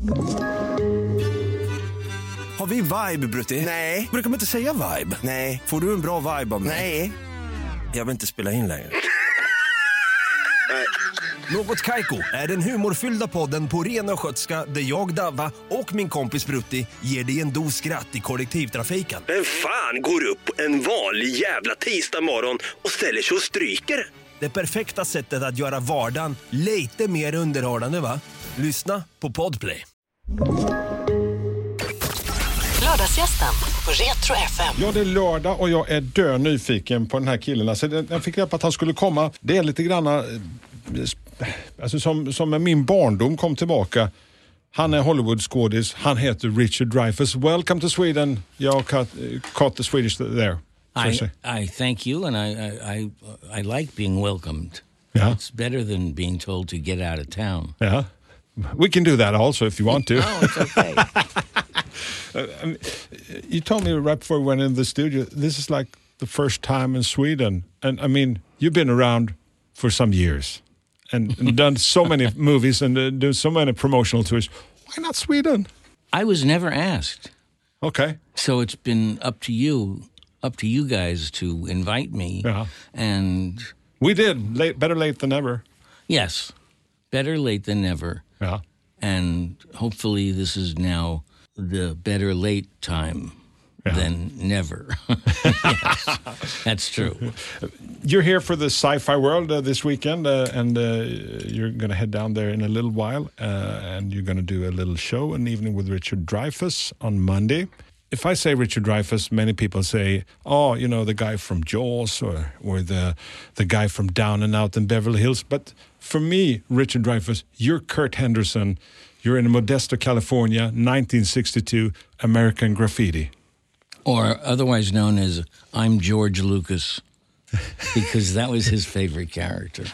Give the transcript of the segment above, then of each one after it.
Har vi vibe, Brutti? Nej. Brukar man inte säga vibe? Nej. Får du en bra vibe av mig? Nej. Jag vill inte spela in längre. Något Kaiko är den humorfyllda podden på ren och skötska där jag, Davva och min kompis Brutti ger dig en dos skratt i kollektivtrafiken. Vem fan går upp en vanlig jävla tisdag morgon och ställer sig och stryker? Det perfekta sättet att göra vardagen lite mer underhållande, va? Lyssna på Podplay. Lördagsgästen på Retro FM. Ja, det är lördag och jag är dö nyfiken på den här killen. Alltså, jag fick reda på att han skulle komma. Det är lite granna alltså, som med min barndom kom tillbaka. Han är Hollywood-skådis. Han heter Richard Dreyfuss. Welcome to Sweden. Jag caught the Swedish there. I thank you, and I like being welcomed. Yeah. It's better than being told to get out of town. Yeah. We can do that also if you want to. No, it's okay. You told me right before we went in the studio, this is like the first time in Sweden. And I mean, you've been around for some years and done so many movies and done so many promotional tours. Why not Sweden? I was never asked. Okay. So it's been up to you guys to invite me. Yeah. And we did. Better late than never. Yes, better late than never. Yeah. And hopefully this is now the better late time than never. Yes, that's true. You're here for the Sci-Fi World this weekend, and you're going to head down there in a little while, and you're going to do a little show, an evening with Richard Dreyfuss on Monday. If I say Richard Dreyfuss, many people say, oh, you know, the guy from Jaws or the guy from Down and Out in Beverly Hills. But for me, Richard Dreyfuss, you're Kurt Henderson. You're in Modesto, California, 1962, American Graffiti. Or otherwise known as I'm George Lucas, because that was his favorite character.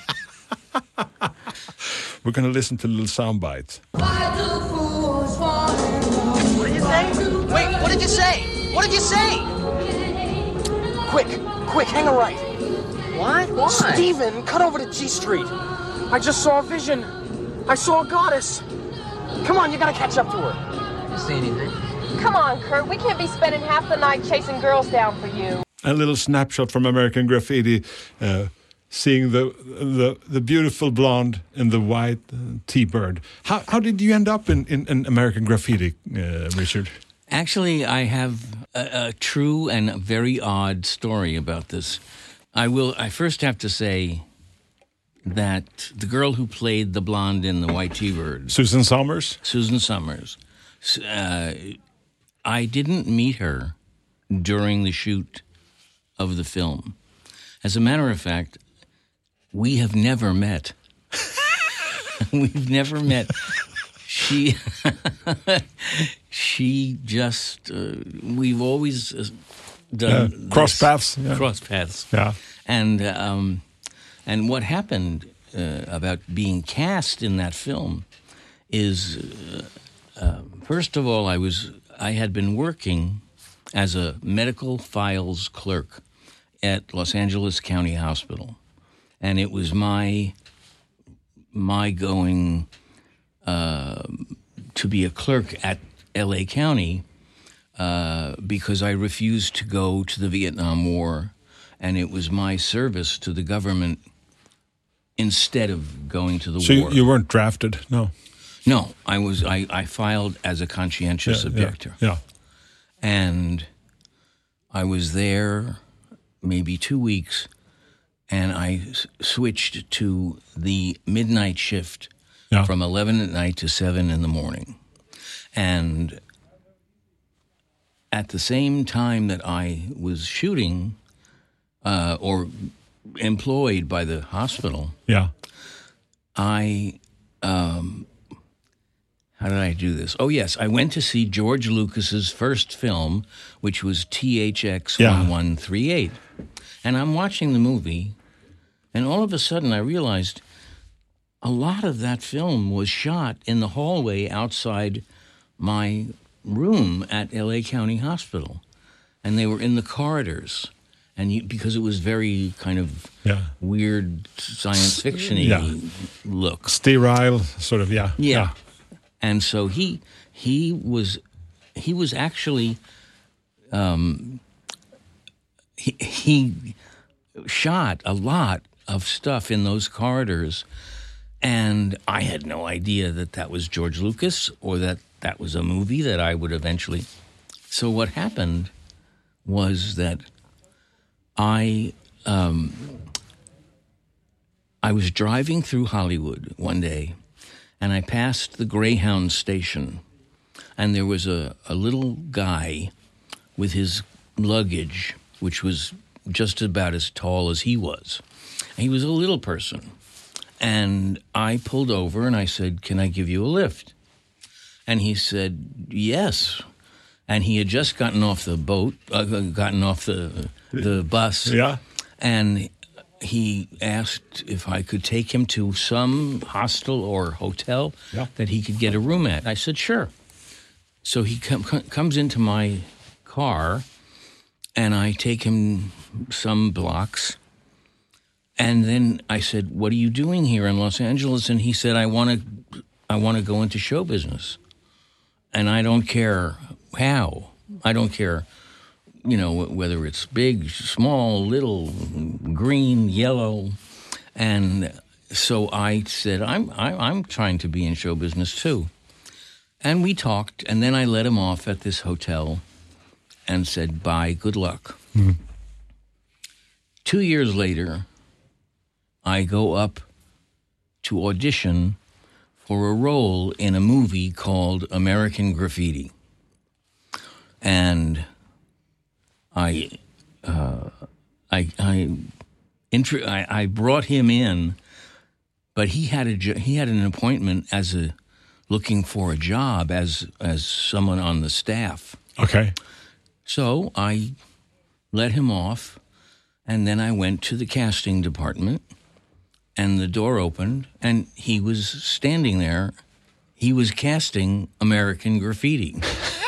We're going to listen to a little sound bites. What did you say? Wait, what did you say? What did you say? Quick, hang a right. What? Why? Steven, cut over to G Street. I just saw a vision. I saw a goddess. Come on, you gotta catch up to her. I didn't see anything. Come on, Kurt. We can't be spending half the night chasing girls down for you. A little snapshot from American Graffiti, seeing the beautiful blonde and the white T-bird. How did you end up in American Graffiti, Richard? Actually, I have a true and a very odd story about this. I first have to say that the girl who played the blonde in the white T-bird, Susan Somers, I didn't meet her during the shoot of the film. As a matter of fact, we have never met. We've never met. She just, we've always done cross paths. Yeah. Cross paths. Yeah. And what happened about being cast in that film is, first of all, I had been working as a medical files clerk at Los Angeles County Hospital, and it was my going to be a clerk at L.A. County because I refused to go to the Vietnam War, and it was my service to the government instead of going to the war. So you weren't drafted? No. No, I filed as a conscientious objector. Yeah. And I was there maybe 2 weeks, and I switched to the midnight shift from 11 at night to 7 in the morning. And at the same time that I was shooting or employed by the hospital, I... how did I do this? Oh, yes. I went to see George Lucas's first film, which was THX 1138. And I'm watching the movie, and all of a sudden I realized a lot of that film was shot in the hallway outside my room at L.A. County Hospital. And they were in the corridors. And because it was very kind of weird science fiction-y look. Sterile, sort of, yeah. And so he was actually he shot a lot of stuff in those corridors, and I had no idea that was George Lucas or that was a movie that I would eventually. So what happened was that I was driving through Hollywood one day, and I passed the Greyhound station, and there was a little guy with his luggage, which was just about as tall as he was. He was a little person. And I pulled over and I said, "Can I give you a lift?" And he said, "Yes." And he had just gotten off the bus. Yeah. And he asked if I could take him to some hostel or hotel that he could get a room at. I said, "Sure." So he comes into my car, and I take him some blocks. And then I said, "What are you doing here in Los Angeles?" And he said, I want to go into show business. And I don't care how. I don't care, whether it's big, small, little, green, yellow. And so I said, I'm trying to be in show business too. And we talked, and then I let him off at this hotel and said, "Bye, good luck." Mm-hmm. 2 years later, I go up to audition for a role in a movie called American Graffiti. And I brought him in, but he had an appointment looking for a job as someone on the staff. Okay. So I let him off, and then I went to the casting department, and the door opened, and he was standing there. He was casting American Graffiti.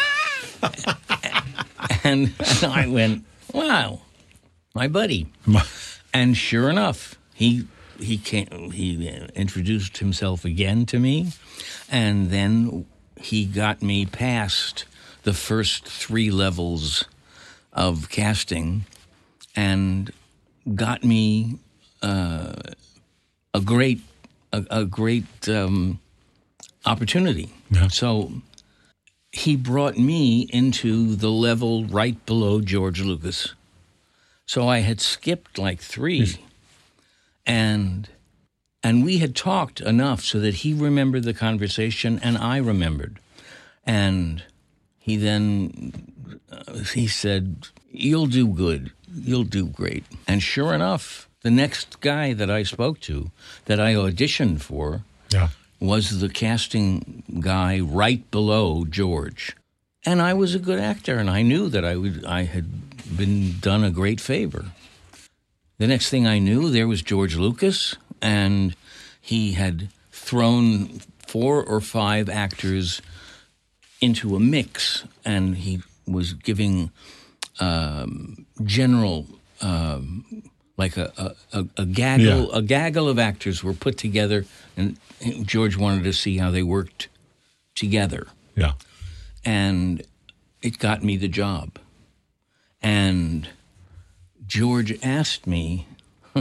and I went, "Wow, my buddy." And sure enough, he introduced himself again to me, and then he got me past the first 3 levels of casting and got me a great opportunity. Yeah. So he brought me into the level right below George Lucas. So I had skipped like 3, and we had talked enough so that he remembered the conversation and I remembered. And he then he said, "You'll do good. You'll do great." And sure enough, the next guy that I spoke to, that I auditioned for, was the casting guy right below George. And I was a good actor, and I knew that I had been done a great favor. The next thing I knew, there was George Lucas, and he had thrown 4 or 5 actors into a mix, and he was giving general, like a gaggle of actors were put together, and George wanted to see how they worked together. Yeah. And it got me the job. And George asked me,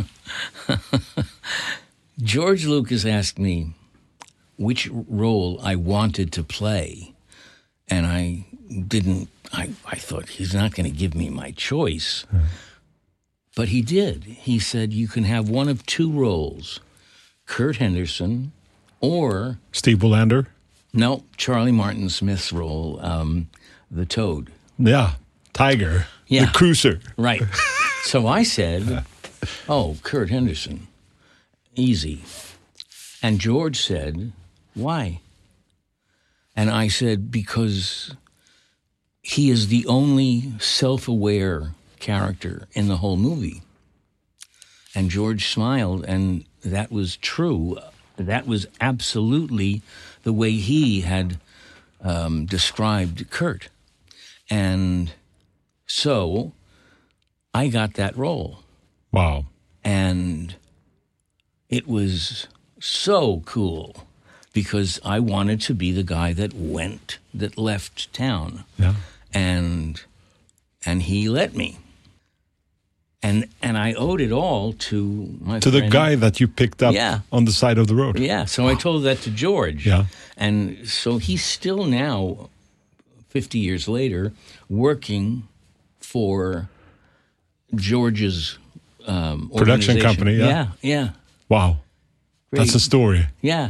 George Lucas asked me which role I wanted to play. And I thought, he's not going to give me my choice. But he did. He said, "You can have one of 2 roles, Kurt Henderson or..." Steve Willander? No, Charlie Martin Smith's role, the Toad. Yeah, Tiger, the cruiser. Right. So I said, "Oh, Kurt Henderson, easy." And George said, "Why?" And I said, "Because he is the only self-aware character in the whole movie." And George smiled, and that was true. That was absolutely the way he had described Kurt. And so I got that role. Wow. And it was so cool because I wanted to be the guy that left town. Yeah. And he let me. And I owed it all to my To friend. the guy that you picked up on the side of the road. Yeah, so I told that to George. Yeah. And so he's still now, 50 years later, working for George's production company. Yeah, yeah. Wow. Great. That's a story. Yeah.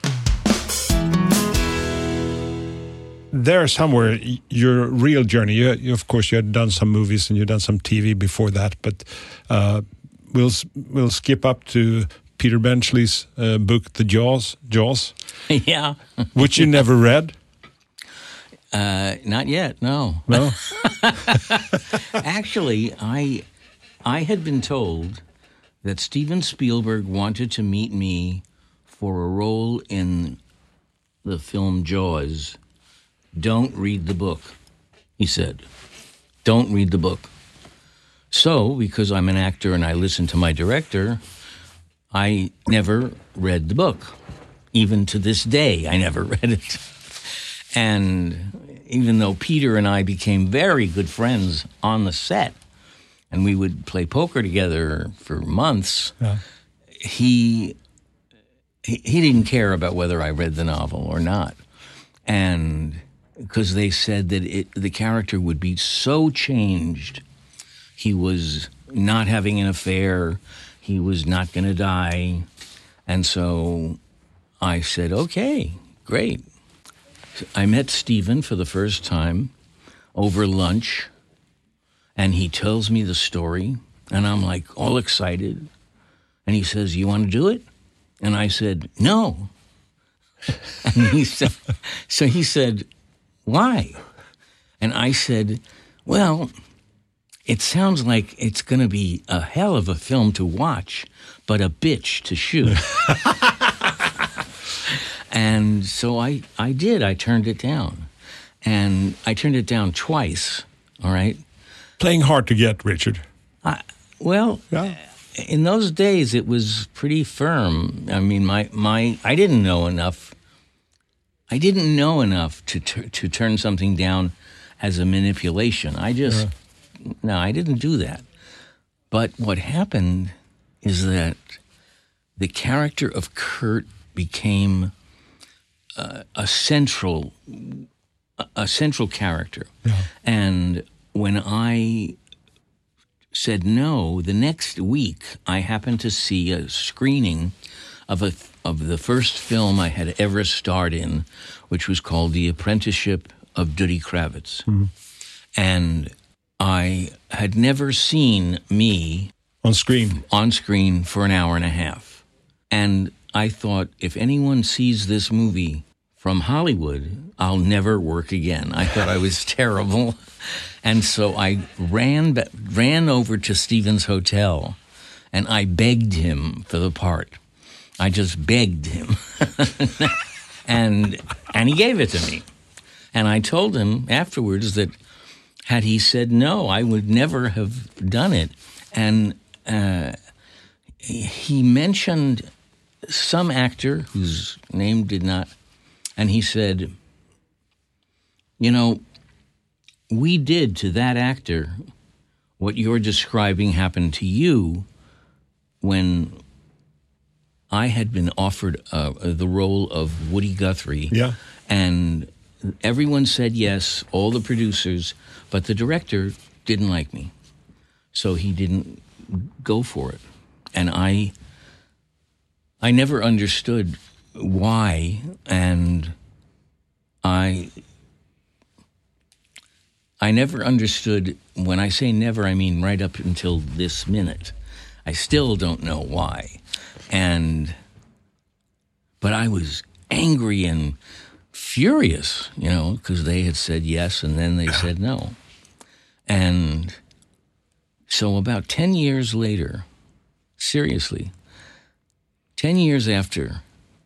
There somewhere, your real journey, you of course, you had done some movies and you've done some TV before that, but we'll skip up to Peter Benchley's book, The Jaws. Yeah. Which you never read? Not yet, no. No? Actually, I had been told that Steven Spielberg wanted to meet me for a role in the film Jaws. Don't read the book, he said. Don't read the book. So, because I'm an actor and I listen to my director, I never read the book. Even to this day, I never read it. And even though Peter and I became very good friends on the set, and we would play poker together for months, he didn't care about whether I read the novel or not. And because they said that the character would be so changed. He was not having an affair. He was not going to die. And so I said, okay, great. I met Steven for the first time over lunch, and he tells me the story, and I'm like all excited. And he says, you want to do it? And I said, no. And he said, why? And I said, well, it sounds like it's going to be a hell of a film to watch, but a bitch to shoot. And so I did. I turned it down. And I turned it down twice, all right? Playing hard to get, Richard. In those days, it was pretty firm. I mean, I didn't know enough. I didn't know enough to turn something down as a manipulation. I didn't do that. But what happened is that the character of Kurt became a central character. Yeah. And when I said no, the next week I happened to see a screening of the first film I had ever starred in, which was called The Apprenticeship of Duddy Kravitz. Mm-hmm. And I had never seen me on screen for an hour and a half. And I thought, if anyone sees this movie from Hollywood, I'll never work again. I thought I was terrible. And so I ran over to Steven's hotel, and I begged him for the part. I just begged him. and he gave it to me. And I told him afterwards that had he said no, I would never have done it. And he mentioned some actor whose name did not, and he said, you know, we did to that actor what you're describing happened to you when I had been offered the role of Woody Guthrie. Yeah. And everyone said yes, all the producers, but the director didn't like me. So he didn't go for it. And I never understood why, and I never understood, when I say never, I mean right up until this minute. I still don't know why. But I was angry and furious, you know, because they had said yes and then they said no. And so about 10 years later, seriously, 10 years after,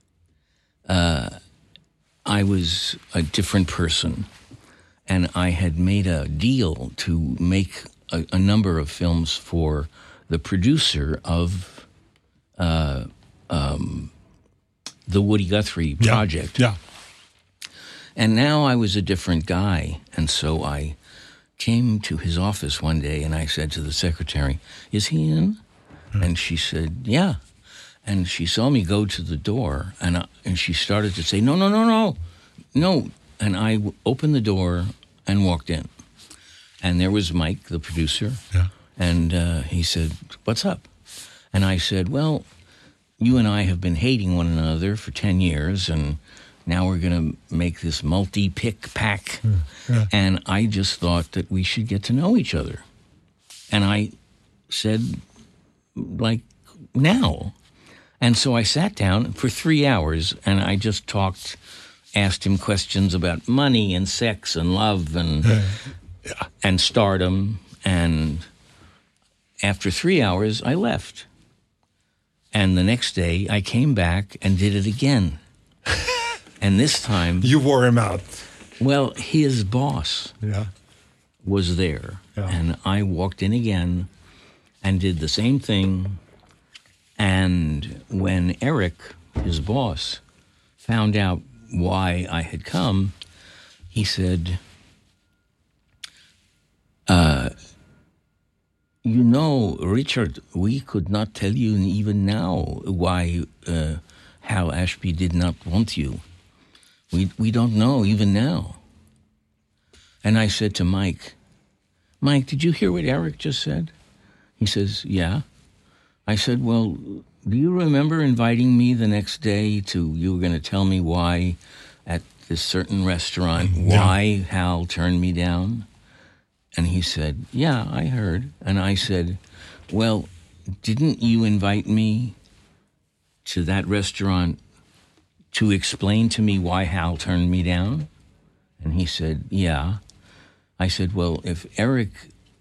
I was a different person, and I had made a deal to make a number of films for the producer of the Woody Guthrie project. Yeah. And now I was a different guy. And so I came to his office one day and I said to the secretary, "Is he in?" And she said, "Yeah." And she saw me go to the door and she started to say, No. And I opened the door and walked in. And there was Mike, the producer. Yeah. And he said, "What's up?" And I said, "Well, you and I have been hating one another for 10 years, and now we're going to make this multi-pick pack. Yeah. And I just thought that we should get to know each other." And I said, like, now. And so I sat down for 3 hours, and I just talked, asked him questions about money and sex and love and stardom. And after 3 hours, I left. And the next day, I came back and did it again. And this time... You wore him out. Well, his boss was there. Yeah. And I walked in again and did the same thing. And when Eric, his boss, found out why I had come, he said, "You know, Richard, we could not tell you even now why Hal Ashby did not want you. We don't know even now." And I said to Mike, "Did you hear what Eric just said?" He says, "Yeah." I said, "Well, do you remember inviting me the next day you were going to tell me why at this certain restaurant, why Hal turned me down?" And he said, "Yeah, I heard." And I said, "Well, didn't you invite me to that restaurant to explain to me why Hal turned me down?" And he said, "Yeah." I said, "Well, if Eric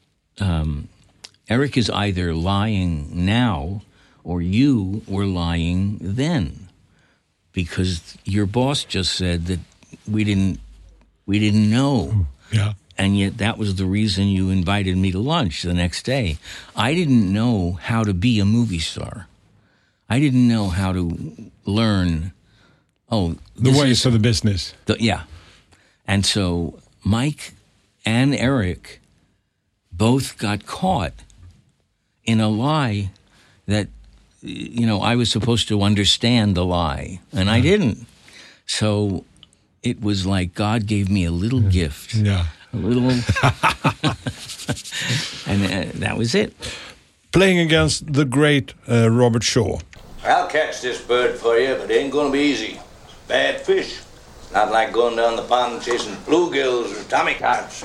is either lying now or you were lying then, because your boss just said that we didn't know." Yeah. And yet that was the reason you invited me to lunch the next day. I didn't know how to be a movie star. I didn't know how to learn, the ways of the business. And so Mike and Eric both got caught in a lie that, I was supposed to understand the lie, and I didn't. So it was like God gave me a little gift. Yeah. A little, and that was it. Playing against the great Robert Shaw. "I'll catch this bird for you, but it ain't gonna be easy. It's bad fish. It's not like going down the pond chasing bluegills or tommycods."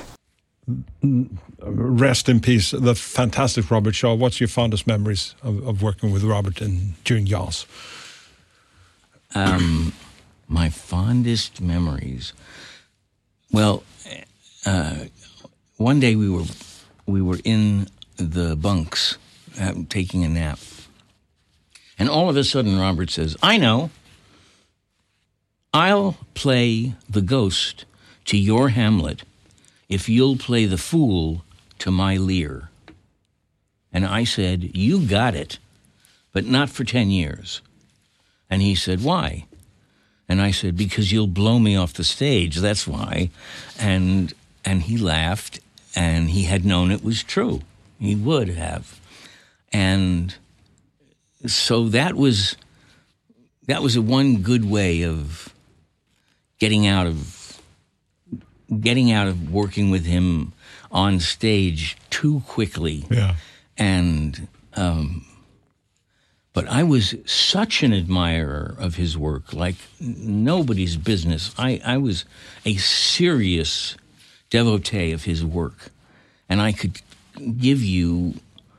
Rest in peace, the fantastic Robert Shaw. What's your fondest memories of working with Robert during Jaws? My fondest memories. Well, one day we were in the bunks taking a nap, and all of a sudden Robert says, "I know. I'll play the ghost to your Hamlet if you'll play the fool to my Lear." And I said, "You got it, but not for 10 years. And he said, "Why?" And I said, "Because you'll blow me off the stage, that's why." And he laughed, and he had known it was true. He would have. And so that was a one good way of getting out of working with him on stage too quickly. Yeah. And but I was such an admirer of his work, like nobody's business. I was a serious devotee of his work, and I could give you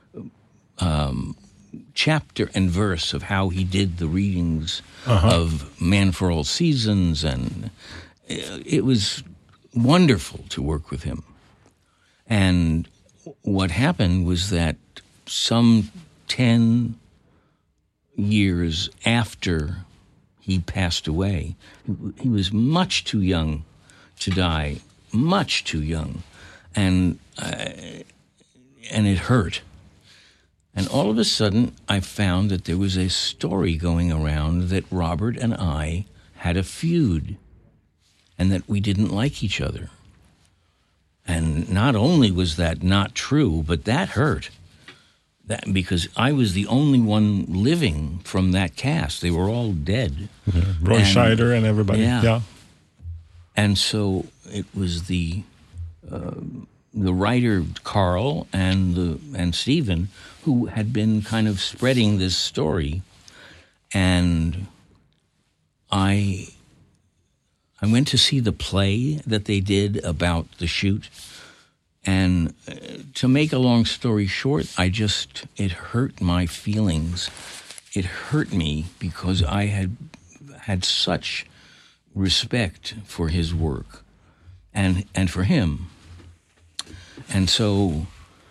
chapter and verse of how he did the readings of Man for All Seasons, and it was wonderful to work with him. And what happened was that some 10 years after he passed away, he was much too young to die, much too young, and it hurt. And all of a sudden, I found that there was a story going around that Robert and I had a feud and that we didn't like each other. And not only was that not true, but that hurt. That, because I was the only one living from that cast. They were all dead. Roy Scheider and everybody. Yeah. And so it was the writer Carl and Stephen who had been kind of spreading this story, and I went to see the play that they did about the shoot, and to make a long story short, it hurt my feelings. It hurt me because I had such respect for his work and for him. And so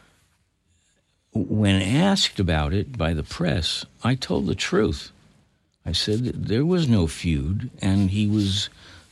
when asked about it by the press, I told the truth. I said that there was no feud, and he was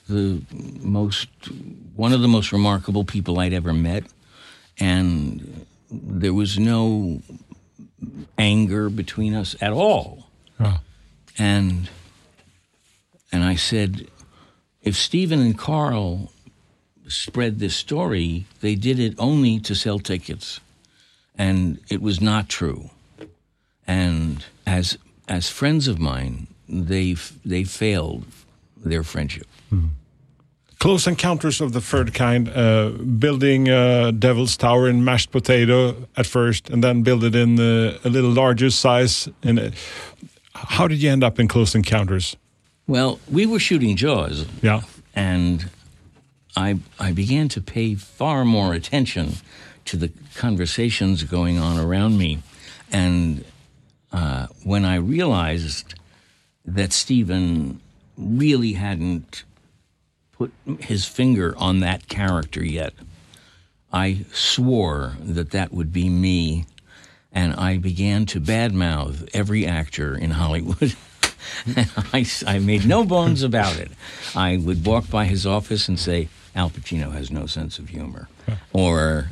one of the most remarkable people I'd ever met, and there was no anger between us at all. Oh. And I said, if Stephen and Carl spread this story, they did it only to sell tickets, and it was not true. And as friends of mine, they failed their friendship. Mm-hmm. Close Encounters of the Third Kind, building Devil's Tower in mashed potato at first, and then build it in a little larger size. And how did you end up in Close Encounters? Well, we were shooting Jaws. Yeah. And I began to pay far more attention to the conversations going on around me. And when I realized that Stephen really hadn't put his finger on that character yet, I swore that would be me, and I began to badmouth every actor in Hollywood. I made no bones about it. I would walk by his office and say, Al Pacino has no sense of humor, or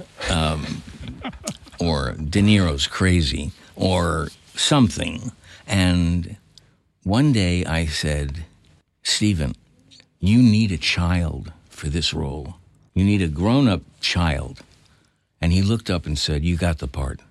De Niro's crazy, or something. And one day I said, Stephen, you need a child for this role. You need a grown-up child. And he looked up and said, you got the part.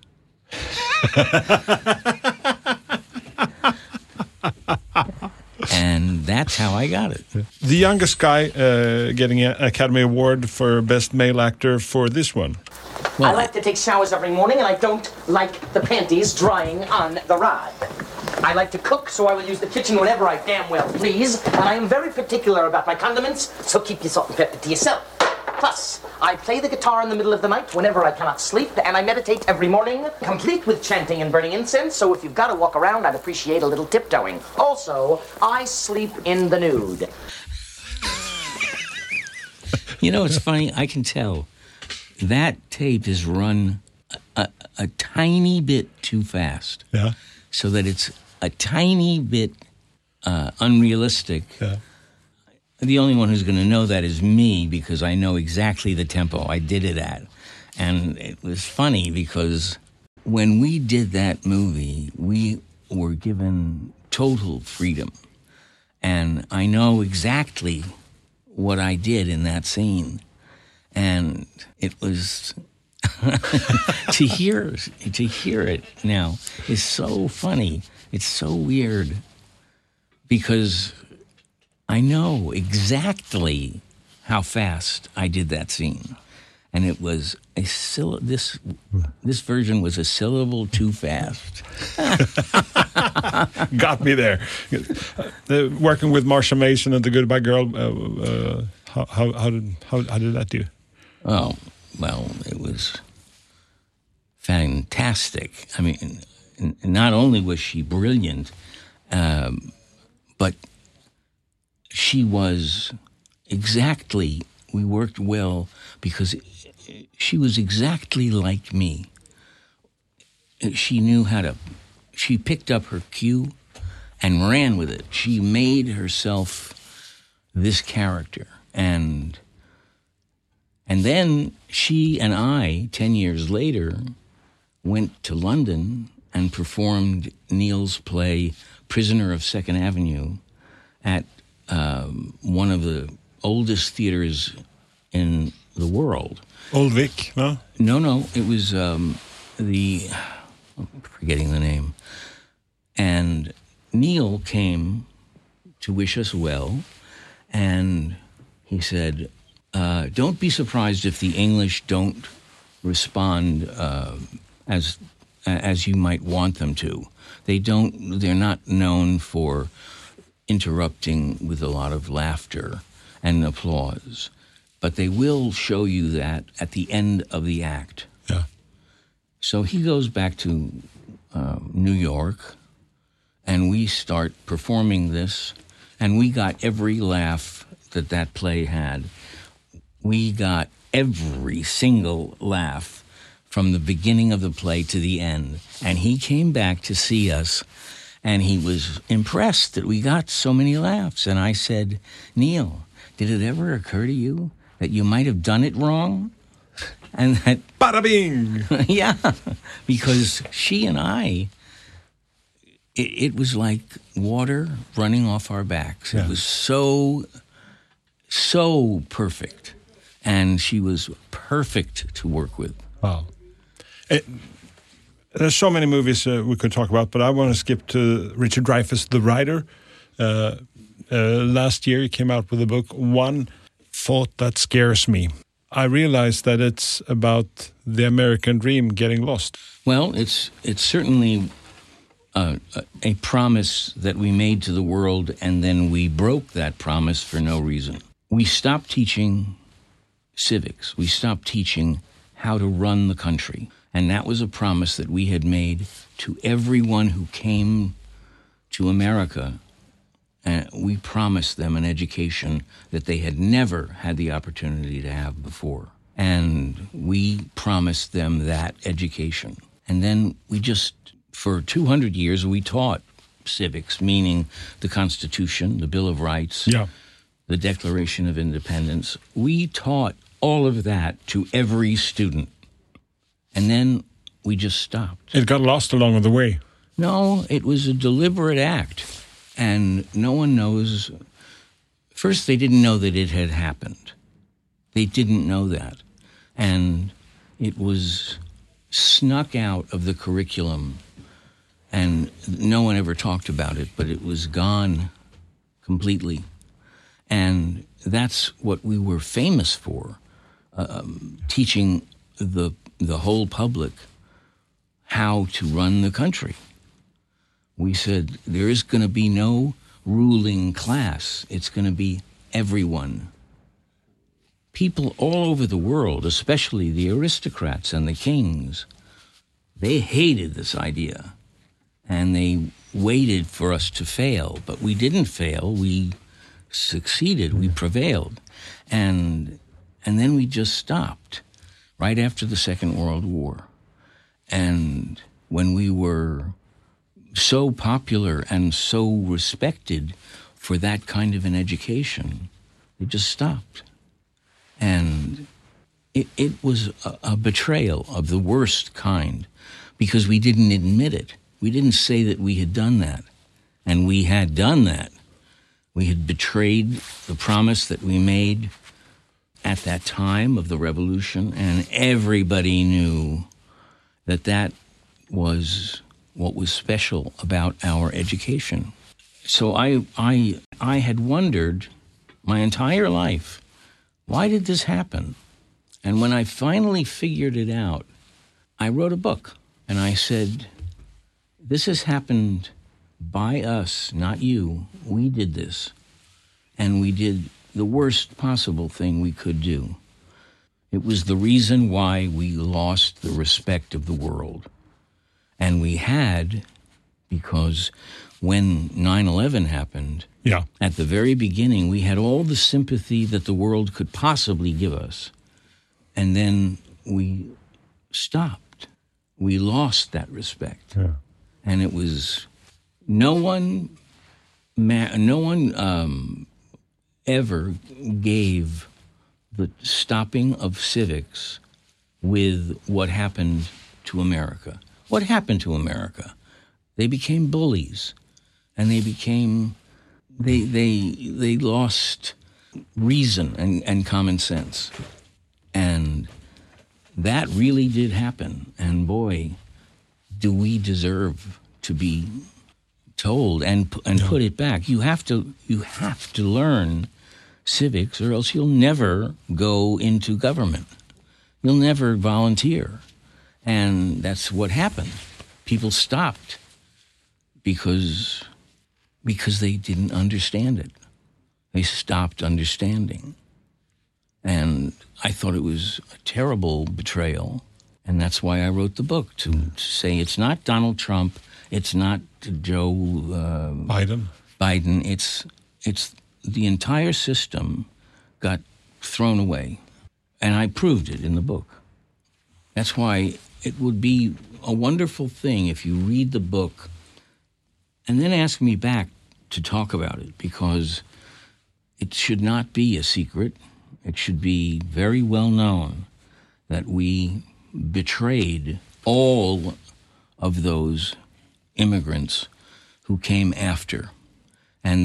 And that's how I got it. The youngest guy getting an Academy Award for Best Male Actor for this one. Well, I like to take showers every morning, and I don't like the panties drying on the rod. I like to cook, so I will use the kitchen whenever I damn well please, and I am very particular about my condiments, so keep your salt and pepper to yourself. Plus, I play the guitar in the middle of the night whenever I cannot sleep, and I meditate every morning, complete with chanting and burning incense, so if you've got to walk around, I'd appreciate a little tiptoeing. Also, I sleep in the nude. You know, it's funny, I can tell. That tape is run a tiny bit too fast. Yeah. So that it's a tiny bit unrealistic. Yeah. The only one who's going to know that is me, because I know exactly the tempo I did it at. And it was funny because when we did that movie, we were given total freedom. And I know exactly what I did in that scene. And it was to hear it now is so funny. It's so weird because I know exactly how fast I did that scene, and it was this version was a syllable too fast. Got me there. Working with Marsha Mason and The Goodbye Girl, how did that do? Oh, well, it was fantastic. I mean, not only was she brilliant, but she was exactly, we worked well because she was exactly like me. She knew she picked up her cue and ran with it. She made herself this character. And then she and I, 10 years later, went to London and performed Neil's play Prisoner of Second Avenue at one of the oldest theaters in the world. Old Vic, no? No, it was I'm forgetting the name. And Neil came to wish us well, and he said, don't be surprised if the English don't respond as you might want them to. They're not known for interrupting with a lot of laughter and applause, but they will show you that at the end of the act. Yeah. So he goes back to New York, and we start performing this, and we got every laugh that play had. We got every single laugh from the beginning of the play to the end. And he came back to see us, and he was impressed that we got so many laughs. And I said, Neil, did it ever occur to you that you might have done it wrong? And that... Bada bing! Yeah, because she and I, it was like water running off our backs. Yeah. It was so perfect. And she was perfect to work with. Wow. There's so many movies we could talk about, but I want to skip to Richard Dreyfuss, the writer. Last year he came out with a book, One Thought That Scares Me. I realized that it's about the American dream getting lost. Well, it's certainly a promise that we made to the world, and then we broke that promise for no reason. We stopped teaching civics. We stopped teaching how to run the country. And that was a promise that we had made to everyone who came to America. And we promised them an education that they had never had the opportunity to have before. And we promised them that education. And then we just, for 200 years, we taught civics, meaning the Constitution, the Bill of Rights, the Declaration of Independence. We taught all of that to every student. And then we just stopped. It got lost along the way. No, it was a deliberate act. And no one knows. First, they didn't know that it had happened. They didn't know that. And it was snuck out of the curriculum. And no one ever talked about it, but it was gone completely. And that's what we were famous for, teaching the whole public how to run the country. We said, there is going to be no ruling class. It's going to be everyone. People all over the world, especially the aristocrats and the kings, they hated this idea. And they waited for us to fail. But we didn't fail. We succeeded. We prevailed. And then we just stopped right after the Second World War. And when we were so popular and so respected for that kind of an education, it just stopped. And it was a betrayal of the worst kind, because we didn't admit it. We didn't say that we had done that. And we had done that. We had betrayed the promise that we made at that time of the revolution, and everybody knew that that was what was special about our education. So I had wondered my entire life, why did this happen? And when I finally figured it out, I wrote a book, and I said, this has happened by us, not you. We did this, and we did the worst possible thing we could do. It was the reason why we lost the respect of the world. And we had, because when 9/11 happened, at the very beginning, we had all the sympathy that the world could possibly give us. And then we stopped. We lost that respect. Yeah. And it was no one ever gave the stopping of civics with what happened to America. What happened to America? They became bullies, and they lost reason and common sense. And that really did happen. And boy, do we deserve to be told and put it back. You have to learn civics, or else you'll never go into government. You'll never volunteer. And that's what happened. People stopped because they didn't understand it. They stopped understanding. And I thought it was a terrible betrayal. And that's why I wrote the book, to say it's not Donald Trump, it's not Joe Biden. It's the entire system got thrown away. And I proved it in the book. That's why it would be a wonderful thing if you read the book and then ask me back to talk about it, because it should not be a secret. It should be very well known that we betrayed all of those immigrants who came after, and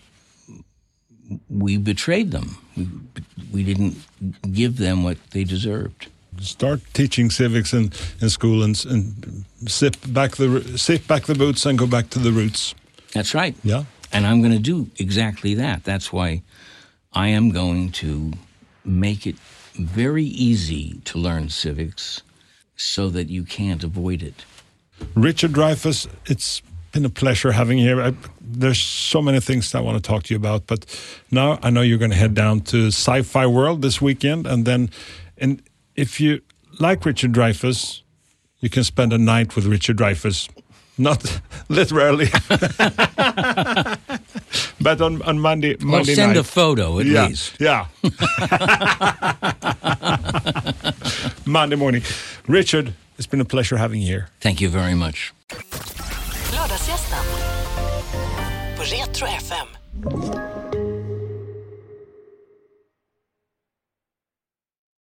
we betrayed them. We didn't give them what they deserved. Start teaching civics in school and sit back the boots and go back to the roots. That's right. Yeah. And I'm going to do exactly that. That's why I am going to make it very easy to learn civics so that you can't avoid it. Richard Dreyfuss, it's been a pleasure having you here. There's so many things I want to talk to you about, but now I know you're going to head down to Sci-Fi World this weekend, and if you like Richard Dreyfuss, you can spend a night with Richard Dreyfuss. Not literally, but on Monday Well, send night. a photo at least. Yeah. Monday morning. Richard, it's been a pleasure having you here. Thank you very much. Lördagsgästen på Retro FM.